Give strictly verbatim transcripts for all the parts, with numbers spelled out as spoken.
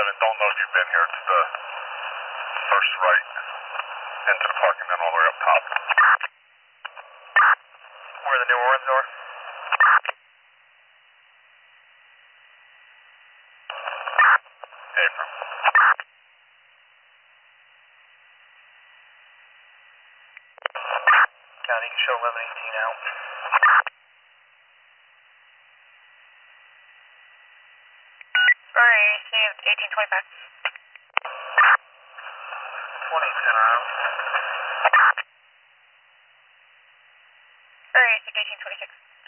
eleven, don't know if you've been here. It's the first right into the parking, then all the way up top. Where the New Orleans door? Apron. County, you can show eleven eighteen out. Sorry, received eighteen twenty-five. twenty ten out. Sorry, received eighteen twenty-six.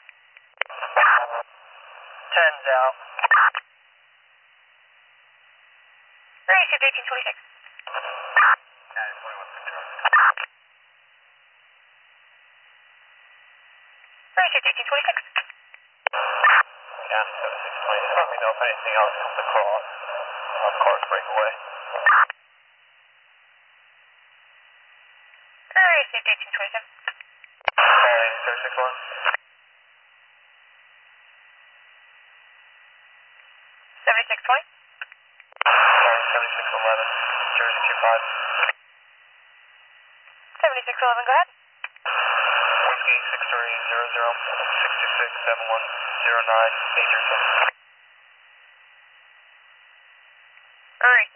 ten's out. Sorry, received eighteen twenty-six. County, twenty-one control. Sorry, received eighteen twenty-six. County, seventy-six twenty. Let me know if anything else comes across. On cars break away. Sorry, received eighteen twenty-seven. County, thirty-six one. seventy-six twenty. County, seventy-six eleven. Jersey two five. seventy-six eleven, go ahead. Whiskey six three zero zero six two six seven one zero nine, major. Sorry,